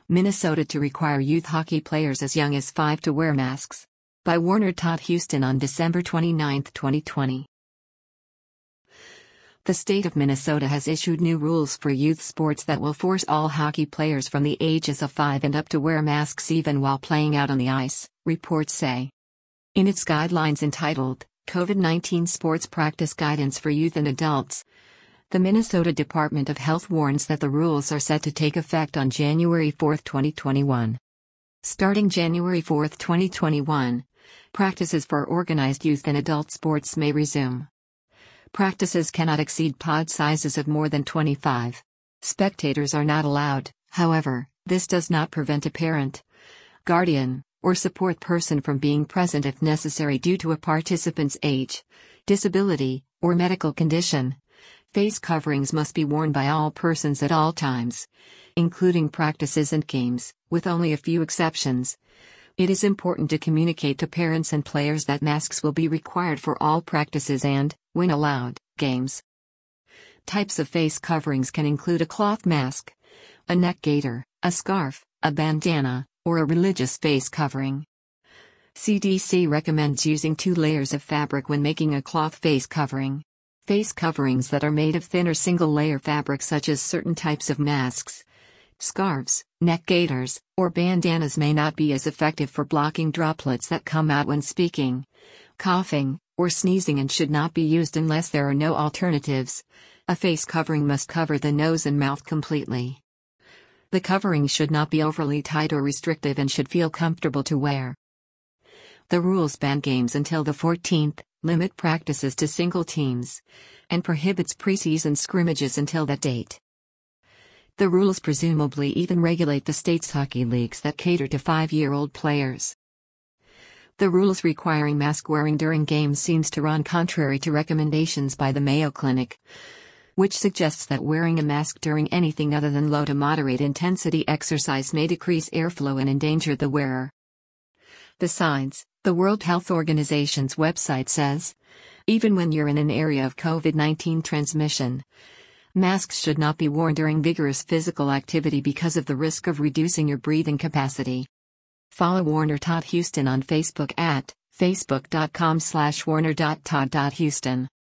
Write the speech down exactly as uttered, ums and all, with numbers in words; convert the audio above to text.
Minnesota to require youth hockey players as young as five to wear masks. By Warner Todd Houston on December twenty-ninth, twenty twenty. The state of Minnesota has issued new rules for youth sports that will force all hockey players from the ages of five and up to wear masks even while playing out on the ice, reports say. In its guidelines entitled, COVID nineteen Sports Practice Guidance for Youth and Adults, the Minnesota Department of Health warns that the rules are set to take effect on January fourth, twenty twenty-one. Starting January fourth, twenty twenty-one, practices for organized youth and adult sports may resume. Practices cannot exceed pod sizes of more than twenty-five. Spectators are not allowed, however. This does not prevent a parent, guardian, or support person from being present if necessary due to a participant's age, disability, or medical condition. Face coverings must be worn by all persons at all times, including practices and games, with only a few exceptions. It is important to communicate to parents and players that masks will be required for all practices and, when allowed, games. Types of face coverings can include a cloth mask, a neck gaiter, a scarf, a bandana, or a religious face covering. C D C recommends using two layers of fabric when making a cloth face covering. Face coverings that are made of thinner single-layer fabric such as certain types of masks, scarves, neck gaiters, or bandanas may not be as effective for blocking droplets that come out when speaking, coughing, or sneezing and should not be used unless there are no alternatives. A face covering must cover the nose and mouth completely. The covering should not be overly tight or restrictive and should feel comfortable to wear. The rules ban games until the fourteenth, limit practices to single teams, and prohibits preseason scrimmages until that date. The rules presumably even regulate the state's hockey leagues that cater to five-year-old players. The rules requiring mask wearing during games seems to run contrary to recommendations by the Mayo Clinic, which suggests that wearing a mask during anything other than low to moderate intensity exercise may decrease airflow and endanger the wearer. Besides, the World Health Organization's website says, even when you're in an area of COVID nineteen transmission, masks should not be worn during vigorous physical activity because of the risk of reducing your breathing capacity. Follow Warner Todd Houston on Facebook at facebook dot com slash warner dot todd dot houston.